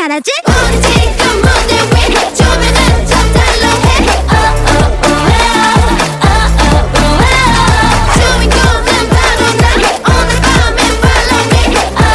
잘하지? 우리 지금 무대 위에 조명은 좀 달로 해. 주인공은 바로 나. 오늘 밤엔 follow me.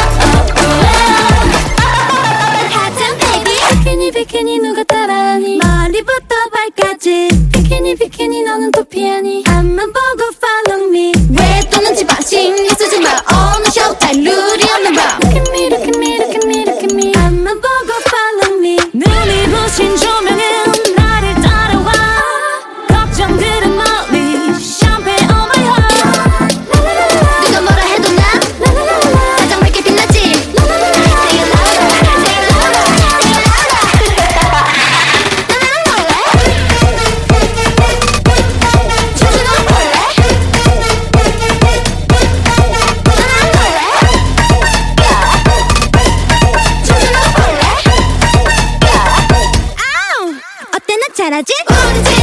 핫한 baby. 비키니 비키니 누가 따라하니. 머리부터 발까지 비키니 비키니 너는 또 피하니. 앞만 보고 follow me. 왜 또 눈치 봐 신경 쓰지 마. 오늘 showtime 룰이 없는 밤. Look at me look at me look at me look at me. 앞만 보고 follow me. 눈이 부신 조명은 나를 따라와. 걱정들은 멀리 샴페인 on my heart. 누가 뭐라 해도 난 가장 밝게 빛나지. Say it louder say it louder say it louder. 나는 몰래 춤추는 몰래. 나는 몰래 춤추는 몰래. 아우 어때 나 잘하지? 우리